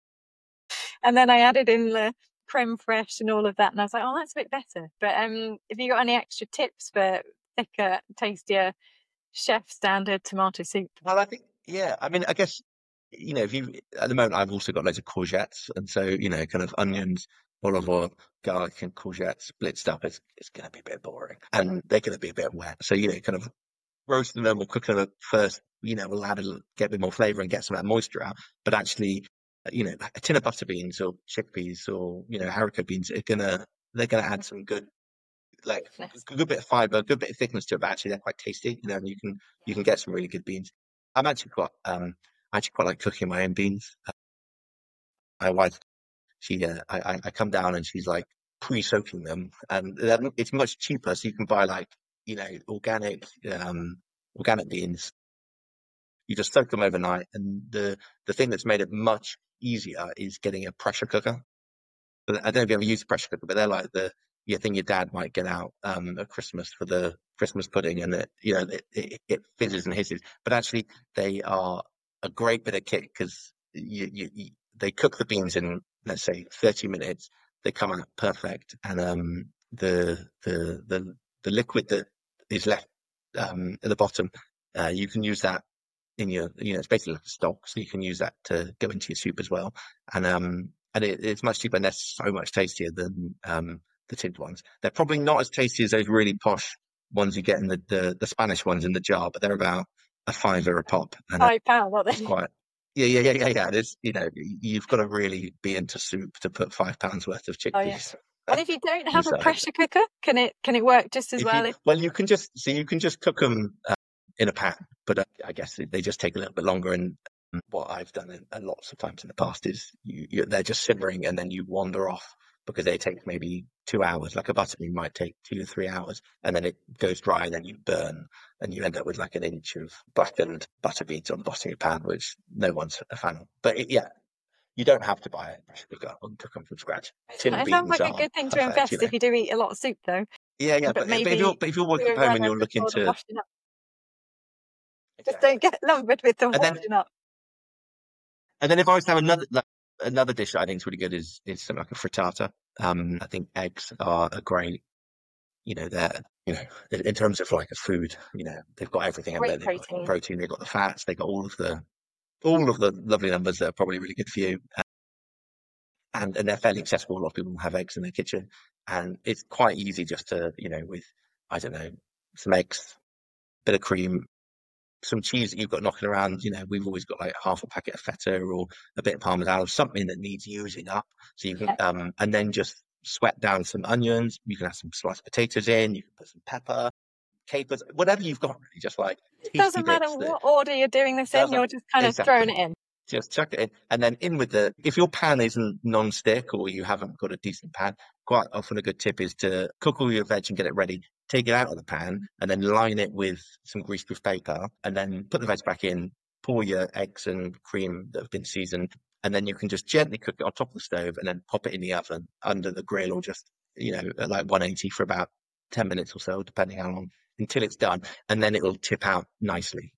[SPEAKER 1] And then I added in the creme fraiche and all of that, and I was like, oh, that's a bit better. But if you got any extra tips for thicker, tastier, chef standard tomato soup?
[SPEAKER 2] well, I think, yeah. I mean, I guess, if you, at the moment, I've also got loads of courgettes. And so, kind of onions, olive oil, garlic, and courgettes blitzed up. It's going to be a bit boring and they're going to be a bit wet. So, kind of roasting them or cooking them first, will get a bit more flavor and get some of that moisture out. But actually, a tin of butter beans or chickpeas or, haricot beans they're going to add some good, like
[SPEAKER 1] Thickness.
[SPEAKER 2] a good bit of fiber, a good bit of thickness to it, but actually they're quite tasty. And you can get some really good beans. I'm actually quite like cooking my own beans. My wife, I come down and she's like pre-soaking them, and it's much cheaper. So you can buy like organic organic beans. You just soak them overnight, and the thing that's made it much easier is getting a pressure cooker. But I don't know if you ever used a pressure cooker, but they're like the thing your dad might get out at Christmas for the Christmas pudding, and it fizzes and hisses. But actually, they are a great bit of kit because they cook the beans in, let's say, 30 minutes. They come out perfect, and the liquid that is left at the bottom, you can use that in your, it's basically like a stock, so you can use that to go into your soup as well. And it's much cheaper and they're so much tastier than the tinned ones. They're probably not as tasty as those really posh ones you get in the Spanish ones in the jar, but they're about a fiver a pop, and
[SPEAKER 1] £5, aren't
[SPEAKER 2] it's
[SPEAKER 1] they?
[SPEAKER 2] quite. Yeah. It's you've got to really be into soup to put £5 worth of
[SPEAKER 1] Oh yeah.
[SPEAKER 2] chickpeas
[SPEAKER 1] And if you don't have a
[SPEAKER 2] inside.
[SPEAKER 1] pressure cooker, can it work just as
[SPEAKER 2] If you
[SPEAKER 1] well?
[SPEAKER 2] well, you can just cook them in a pan, but I guess they just take a little bit longer. And what I've done lots of times in the past is they're just simmering and then you wander off because they take maybe 2 hours. Like a butter bean might take 2 to 3 hours, and then it goes dry, and then you burn, and you end up with like an inch of blackened butter beans on the bottom of your pan, which no one's a fan of. But yeah, you don't have to buy a pressure cooker and cook them from scratch. Tinned
[SPEAKER 1] It sounds
[SPEAKER 2] beans
[SPEAKER 1] like a
[SPEAKER 2] are
[SPEAKER 1] good thing to
[SPEAKER 2] perfect,
[SPEAKER 1] invest if you do eat a lot of soup, though.
[SPEAKER 2] Yeah,
[SPEAKER 1] But
[SPEAKER 2] but if you're
[SPEAKER 1] maybe
[SPEAKER 2] working
[SPEAKER 1] do
[SPEAKER 2] from
[SPEAKER 1] a
[SPEAKER 2] home
[SPEAKER 1] run
[SPEAKER 2] and you're looking
[SPEAKER 1] before the
[SPEAKER 2] to
[SPEAKER 1] washing up. Just don't
[SPEAKER 2] exactly,
[SPEAKER 1] get lumbered with the
[SPEAKER 2] and then
[SPEAKER 1] washing up.
[SPEAKER 2] if I was to have another dish that I think is really good is something like a frittata. I think eggs are a great, they're in terms of like a food, they've got everything in there.
[SPEAKER 1] Great
[SPEAKER 2] They've got
[SPEAKER 1] protein.
[SPEAKER 2] protein, they've got the fats, they've got all of the lovely numbers that are probably really good for you, and they're fairly accessible. A lot of people have eggs in their kitchen, and it's quite easy just to with I don't know some eggs, bit of cream, some cheese that you've got knocking around. We've always got like half a packet of feta or a bit of parmesan or something that needs using up. So you can,
[SPEAKER 1] Yeah.
[SPEAKER 2] and then just sweat down some onions. You can have some sliced potatoes in. You can put some pepper, capers, whatever you've got. Really, just like
[SPEAKER 1] It
[SPEAKER 2] tasty
[SPEAKER 1] doesn't matter
[SPEAKER 2] bits that
[SPEAKER 1] what order you're doing this in,
[SPEAKER 2] doesn't
[SPEAKER 1] you're just kind of throwing
[SPEAKER 2] exactly.
[SPEAKER 1] it in.
[SPEAKER 2] Just chuck it in, and then in with if your pan isn't non-stick or you haven't got a decent pan, quite often a good tip is to cook all your veg and get it ready. Take it out of the pan and then line it with some greaseproof paper, and then put the veg back in. Pour your eggs and cream that have been seasoned, and then you can just gently cook it on top of the stove, and then pop it in the oven under the grill, or just at like 180 for about 10 minutes or so, depending how long, until it's done, and then it'll tip out nicely.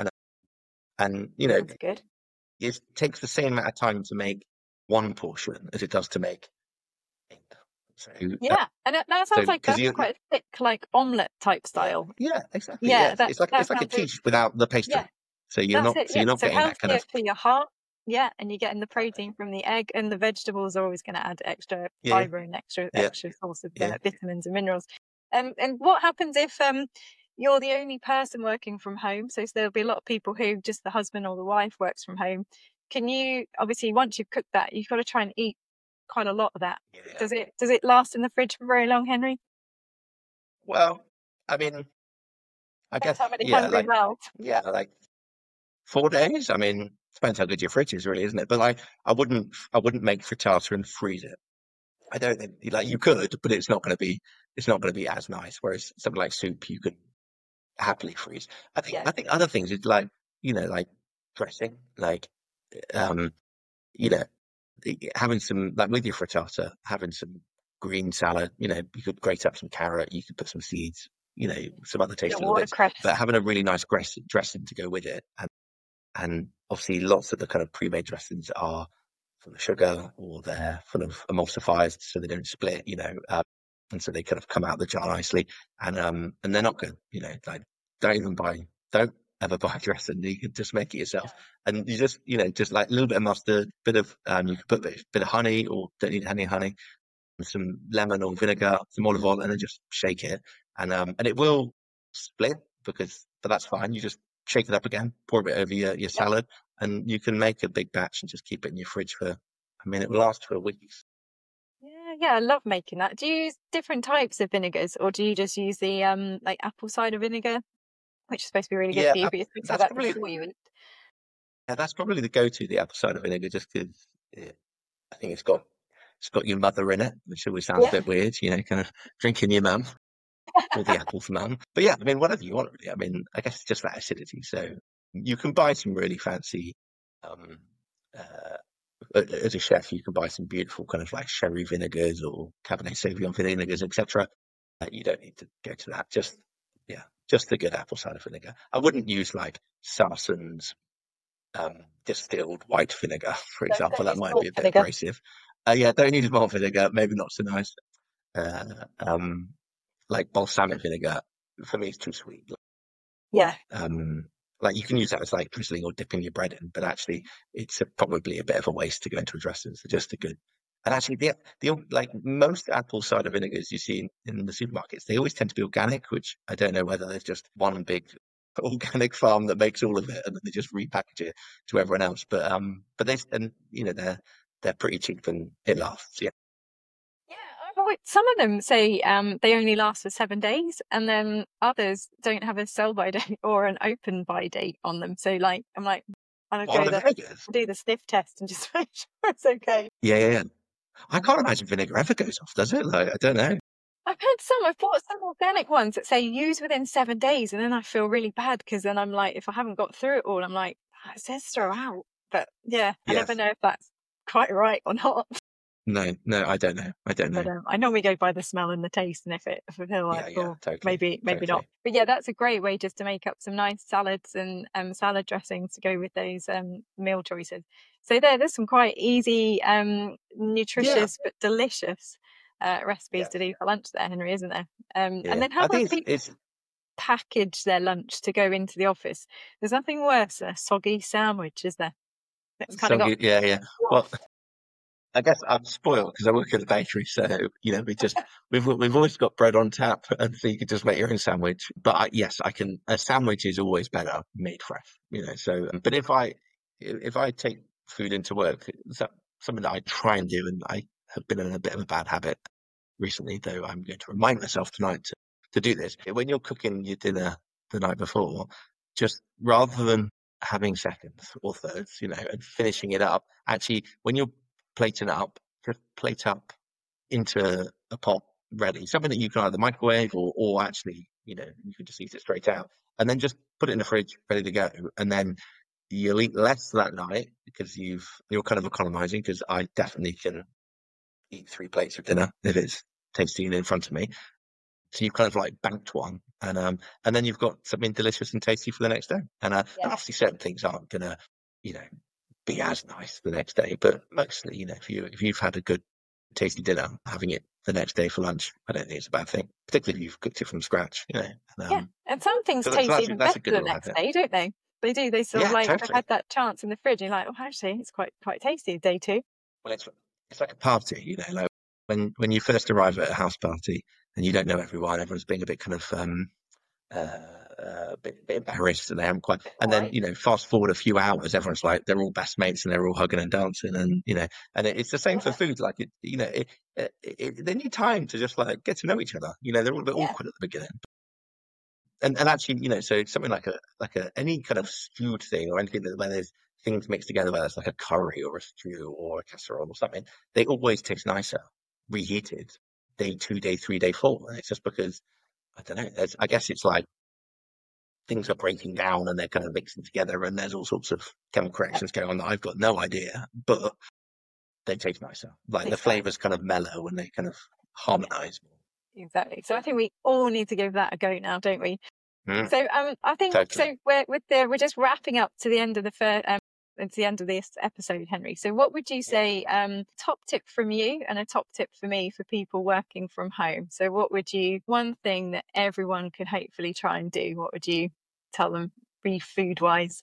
[SPEAKER 2] And
[SPEAKER 1] That's good.
[SPEAKER 2] it takes the same amount of time to make one portion as it does to make 8. So
[SPEAKER 1] Yeah, and that
[SPEAKER 2] so
[SPEAKER 1] sounds like
[SPEAKER 2] because
[SPEAKER 1] that's quite a thick, like omelette type style.
[SPEAKER 2] yeah, exactly,
[SPEAKER 1] Yeah,
[SPEAKER 2] yes,
[SPEAKER 1] that
[SPEAKER 2] it's like a
[SPEAKER 1] sounds really,
[SPEAKER 2] quiche without the
[SPEAKER 1] yeah,
[SPEAKER 2] pastry. So
[SPEAKER 1] that's it.
[SPEAKER 2] you're
[SPEAKER 1] Yeah,
[SPEAKER 2] not
[SPEAKER 1] so
[SPEAKER 2] getting that kind
[SPEAKER 1] healthier
[SPEAKER 2] of
[SPEAKER 1] for your heart. Yeah, and you're getting the protein from the egg, and the vegetables are always going to add extra
[SPEAKER 2] yeah,
[SPEAKER 1] fiber and extra
[SPEAKER 2] yeah,
[SPEAKER 1] source of
[SPEAKER 2] yeah.
[SPEAKER 1] vitamins and minerals. And what happens if you're the only person working from home? So there'll be a lot of people who just the husband or the wife works from home. Can you obviously once you've cooked that, you've got to try and eat quite a lot of that.
[SPEAKER 2] Yeah.
[SPEAKER 1] Does it last in the fridge for very long, Henry?
[SPEAKER 2] Well, I mean, I
[SPEAKER 1] Depends
[SPEAKER 2] guess
[SPEAKER 1] how many hungry mouths.
[SPEAKER 2] like 4 days. I mean, depends how good your fridge is, really, isn't it? But like, I wouldn't make frittata and freeze it. I don't think like you could, but it's not going to be as nice. Whereas something like soup, you can happily freeze.
[SPEAKER 1] Yeah,
[SPEAKER 2] I think other things is like like dressing, like um, you know, having some like with your frittata, having some green salad. You could grate up some carrot, you could put some seeds, some other
[SPEAKER 1] yeah,
[SPEAKER 2] tasty little bits,
[SPEAKER 1] watercress.
[SPEAKER 2] but having a really nice dressing to go with it, and obviously lots of the kind of pre-made dressings are full of sugar or they're full of emulsifiers so they don't split, and so they kind of come out the jar nicely, and they're not good, like don't even buy, don't ever buy a dressing. You can just make it yourself, and you just, just like a little bit of mustard, bit of, you can put a bit of honey, or don't need any honey, some lemon or vinegar, some olive oil, and then just shake it, and it will split but that's fine. You just shake it up again, pour a bit over your
[SPEAKER 1] Yeah.
[SPEAKER 2] salad, and you can make a big batch and just keep it in your fridge for. I mean, it will last for weeks.
[SPEAKER 1] Yeah, I love making that. Do you use different types of vinegars, or do you just use the like apple cider vinegar, which is supposed to be really good
[SPEAKER 2] Yeah,
[SPEAKER 1] for you, but you're supposed to have
[SPEAKER 2] that's
[SPEAKER 1] that
[SPEAKER 2] probably
[SPEAKER 1] before you eat?
[SPEAKER 2] that's probably the go-to, the apple cider vinegar, just because I think it's got your mother in it, which always sounds a
[SPEAKER 1] Yeah.
[SPEAKER 2] bit weird, kind of drinking your mum. Or the apple for mum. But yeah, I mean, whatever you want, really. I mean, I guess it's just that acidity. So you can buy some really fancy, um, uh, as a chef, you can buy some beautiful kind of like sherry vinegars or Cabernet Sauvignon vinegars, etc. You don't need to go to that. Just the good apple cider vinegar. I wouldn't use like Sarson's distilled white vinegar, for example.
[SPEAKER 1] Don't
[SPEAKER 2] That
[SPEAKER 1] use
[SPEAKER 2] might
[SPEAKER 1] malt
[SPEAKER 2] be a bit
[SPEAKER 1] vinegar.
[SPEAKER 2] abrasive. Yeah, don't use malt vinegar. Maybe not so nice. Uh, um, like balsamic vinegar, for me, it's too sweet.
[SPEAKER 1] Yeah.
[SPEAKER 2] Um, like you can use that as like drizzling or dipping your bread in, but actually it's probably a bit of a waste to go into a dressing. So just a good. And actually, the like most apple cider vinegars you see in the supermarkets, they always tend to be organic, which I don't know whether there's just one big organic farm that makes all of it, and then they just repackage it to everyone else. But they're pretty cheap and it lasts. Yeah.
[SPEAKER 1] Yeah, some of them say they only last for 7 days, and then others don't have a sell by date or an open by date on them. So like, I'm like, I'll
[SPEAKER 2] What are the vinegars?
[SPEAKER 1] do the sniff test and just make sure it's okay.
[SPEAKER 2] Yeah. I can't imagine vinegar ever goes off, does it? Like, I don't know.
[SPEAKER 1] I've bought some organic ones that say use within 7 days, and then I feel really bad because then I'm like, if I haven't got through it all, I'm like, "Ah, it says throw out." But yeah, I never
[SPEAKER 2] Yes.
[SPEAKER 1] know if that's quite right or not.
[SPEAKER 2] No, I don't know. I don't know.
[SPEAKER 1] But I normally go by the smell and the taste, and if I feel like,
[SPEAKER 2] Yeah,
[SPEAKER 1] oh,
[SPEAKER 2] totally,
[SPEAKER 1] maybe not.
[SPEAKER 2] totally.
[SPEAKER 1] But yeah, that's a great way just to make up some nice salads and salad dressings to go with those meal choices. So there's some quite easy,
[SPEAKER 2] Yeah,
[SPEAKER 1] nutritious but delicious recipes
[SPEAKER 2] yes.
[SPEAKER 1] to do for lunch there, Henry, isn't there? And
[SPEAKER 2] Yeah.
[SPEAKER 1] then how
[SPEAKER 2] I
[SPEAKER 1] would
[SPEAKER 2] think
[SPEAKER 1] people
[SPEAKER 2] it's
[SPEAKER 1] package their lunch to go into the office? There's nothing worse than a soggy sandwich, is there? It's kind of got
[SPEAKER 2] soggy. Yeah. Well, I guess I'm spoiled because I work at a bakery, so we've always got bread on tap, and so you can just make your own sandwich. But yes, I can. A sandwich is always better made fresh, So, but if I take food into work, it's something that I try and do, and I have been in a bit of a bad habit recently, though I'm going to remind myself tonight to do this. When you're cooking your dinner the night before, just rather than having seconds or thirds, and finishing it up, actually, when you're plating up, just plate up into a pot ready, something that you can either microwave or actually, you can just eat it straight out, and then just put it in the fridge ready to go. And then you'll eat less that night because you're kind of economizing, because I definitely can eat 3 plates of dinner if it's tasty and in front of me. So you've kind of like banked one, and then you've got something delicious and tasty for the next day. And
[SPEAKER 1] Yeah.
[SPEAKER 2] obviously certain things aren't gonna, you know, be as nice the next day, but mostly, if you've had a good tasty dinner, having it the next day for lunch, I don't think it's a bad thing, particularly if you've cooked it from scratch. And,
[SPEAKER 1] Yeah. And some things
[SPEAKER 2] so
[SPEAKER 1] taste even
[SPEAKER 2] that's
[SPEAKER 1] better
[SPEAKER 2] a good
[SPEAKER 1] the
[SPEAKER 2] little
[SPEAKER 1] next
[SPEAKER 2] habit.
[SPEAKER 1] day, don't they? They do. They sort of
[SPEAKER 2] Yeah,
[SPEAKER 1] like have
[SPEAKER 2] totally.
[SPEAKER 1] had that chance in the fridge. You're like, oh, actually, it's quite tasty day two.
[SPEAKER 2] Well, it's like a party, like when you first arrive at a house party and you don't know everyone, everyone's being a bit kind of bit embarrassed and they haven't quite. And then
[SPEAKER 1] Right.
[SPEAKER 2] fast forward a few hours, everyone's like they're all best mates and they're all hugging and dancing, and it's the same for
[SPEAKER 1] Yeah.
[SPEAKER 2] food. Like they need time to just like get to know each other. They're all a bit
[SPEAKER 1] Yeah.
[SPEAKER 2] awkward at the beginning, and actually, so something like a any kind of stewed thing or anything that where there's things mixed together, whether it's like a curry or a stew or a casserole or something, they always taste nicer reheated day 2, day 3, day 4. And it's just because I don't know. I guess it's like things are breaking down and they're kind of mixing together, and there's all sorts of chemical reactions going on that I've got no idea, but they taste nicer. Like the
[SPEAKER 1] Exactly.
[SPEAKER 2] flavors kind of mellow and they kind of
[SPEAKER 1] Yeah.
[SPEAKER 2] harmonize.
[SPEAKER 1] Exactly. So I think we all need to give that a go now, don't we?
[SPEAKER 2] Mm,
[SPEAKER 1] So I think
[SPEAKER 2] totally.
[SPEAKER 1] so. We're just wrapping up to the end of the first. To the end of this episode, Henry. So, what would you say? Top tip from you and a top tip for me for people working from home. So, what would you? One thing that everyone could hopefully try and do. What would you tell them? Be food wise,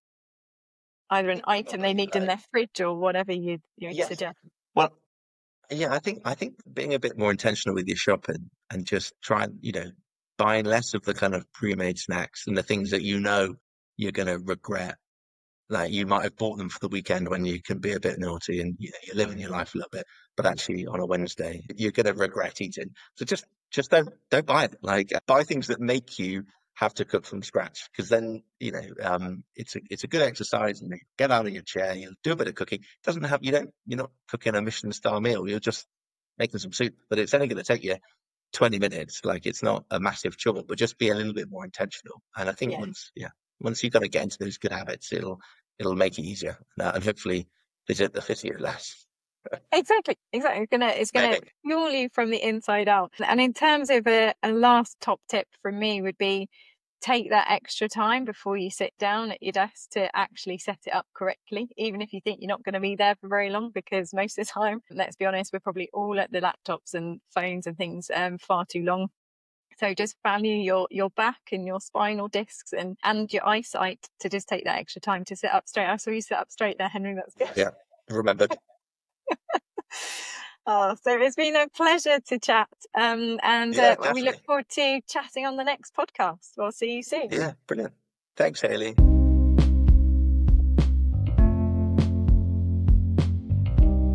[SPEAKER 1] either an item they need in their fridge or whatever you'd
[SPEAKER 2] Yes.
[SPEAKER 1] suggest.
[SPEAKER 2] Well, yeah, I think being a bit more intentional with your shopping and just trying, buying less of the kind of pre-made snacks and the things that you're going to regret. Like you might have bought them for the weekend when you can be a bit naughty and you're living your life a little bit, but actually on a Wednesday you're going to regret eating. So just don't buy it. Like buy things that make you have to cook from scratch, because then it's a good exercise. And you get out of your chair, you do a bit of cooking. It doesn't have you're not cooking a Michelin star meal. You're just making some soup, but it's only going to take you 20 minutes. Like it's not a massive chore, but just be a little bit more intentional. And I think
[SPEAKER 1] Yeah,
[SPEAKER 2] once you kind of get into those good habits, it'll make it easier, and hopefully visit the physio less.
[SPEAKER 1] exactly. It's gonna
[SPEAKER 2] Maybe.
[SPEAKER 1] fuel you from the inside out. And in terms of a last top tip from me would be take that extra time before you sit down at your desk to actually set it up correctly, even if you think you're not going to be there for very long, because most of the time, let's be honest, we're probably all at the laptops and phones and things far too long. So just value your back and your spinal discs and your eyesight to just take that extra time to sit up straight. I saw you sit up straight there, Henry. That's good.
[SPEAKER 2] Yeah, remembered.
[SPEAKER 1] Oh, so it's been a pleasure to chat. And
[SPEAKER 2] Yeah,
[SPEAKER 1] we look
[SPEAKER 2] definitely.
[SPEAKER 1] forward to chatting on the next podcast. We'll see you soon.
[SPEAKER 2] Yeah, brilliant. Thanks, Haley.